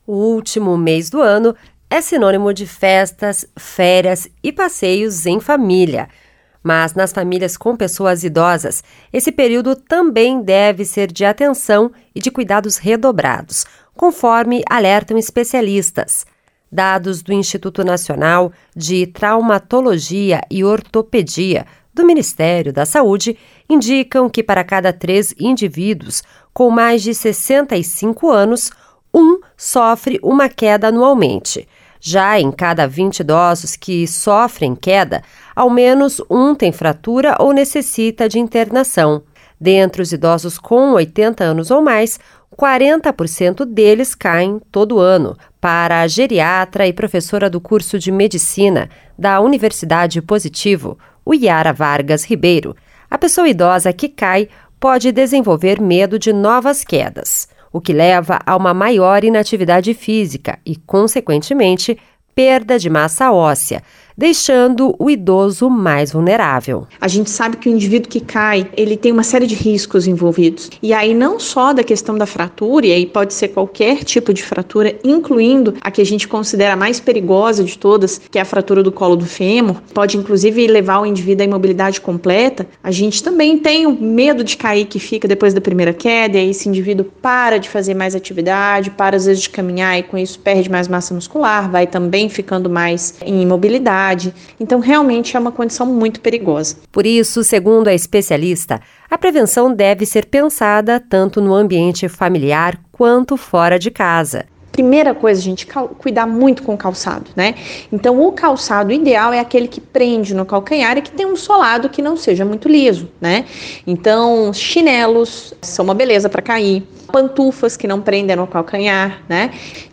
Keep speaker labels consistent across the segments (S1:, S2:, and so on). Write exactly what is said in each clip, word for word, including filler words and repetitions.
S1: O último mês do ano é sinônimo de festas, férias e passeios em família. Mas nas famílias com pessoas idosas, esse período também deve ser de atenção e de cuidados redobrados, conforme alertam especialistas. Dados do Instituto Nacional de Traumatologia e Ortopedia do Ministério da Saúde indicam que para cada três indivíduos com mais de sessenta e cinco anos, um sofre uma queda anualmente. Já em cada vinte idosos que sofrem queda, ao menos um tem fratura ou necessita de internação. Dentre os idosos com oitenta anos ou mais, quarenta por cento deles caem todo ano. Para a geriatra e professora do curso de medicina da Universidade Positivo, o Yara Vargas Ribeiro, a pessoa idosa que cai pode desenvolver medo de novas quedas, o que leva a uma maior inatividade física e, consequentemente, perda de massa óssea, deixando o idoso mais vulnerável.
S2: A gente sabe que o indivíduo que cai, ele tem uma série de riscos envolvidos. E aí não só da questão da fratura, e aí pode ser qualquer tipo de fratura, incluindo a que a gente considera a mais perigosa de todas, que é a fratura do colo do fêmur, pode inclusive levar o indivíduo à imobilidade completa. A gente também tem o medo de cair que fica depois da primeira queda, e aí esse indivíduo para de fazer mais atividade, para às vezes de caminhar e com isso perde mais massa muscular, vai também ficando mais em imobilidade. Então, realmente é uma condição muito perigosa.
S1: Por isso, segundo a especialista, a prevenção deve ser pensada tanto no ambiente familiar quanto fora de casa.
S2: Primeira coisa, gente, cal- cuidar muito com o calçado, né? Então, o calçado ideal é aquele que prende no calcanhar e que tem um solado que não seja muito liso, né? Então, chinelos são uma beleza para cair, pantufas que não prendem no calcanhar, né?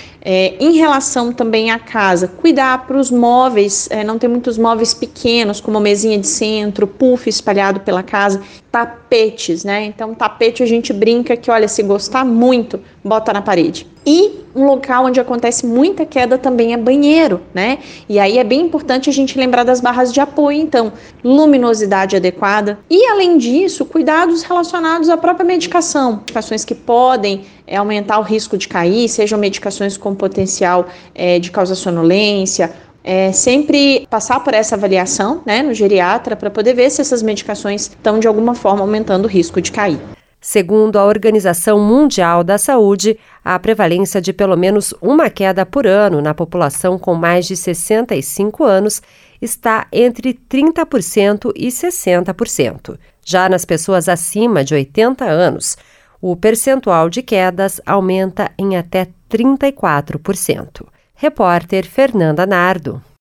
S2: É, em relação também à casa, cuidar para os móveis, é, não ter muitos móveis pequenos, como mesinha de centro, puff espalhado pela casa, tapetes, né? Então, tapete a gente brinca que, olha, se gostar muito, bota na parede. E um local onde acontece muita queda também é banheiro, né? E aí é bem importante a gente lembrar das barras de apoio, então, luminosidade adequada. E, além disso, cuidados relacionados à própria medicação. Medicações que podem é, aumentar o risco de cair, sejam medicações com potencial é, de causar sonolência. É, sempre passar por essa avaliação, né, no geriatra, para poder ver se essas medicações estão, de alguma forma, aumentando o risco de cair.
S1: Segundo a Organização Mundial da Saúde, a prevalência de pelo menos uma queda por ano na população com mais de sessenta e cinco anos está entre trinta por cento e sessenta por cento. Já nas pessoas acima de oitenta anos, o percentual de quedas aumenta em até trinta e quatro por cento. Repórter Fernanda Nardo.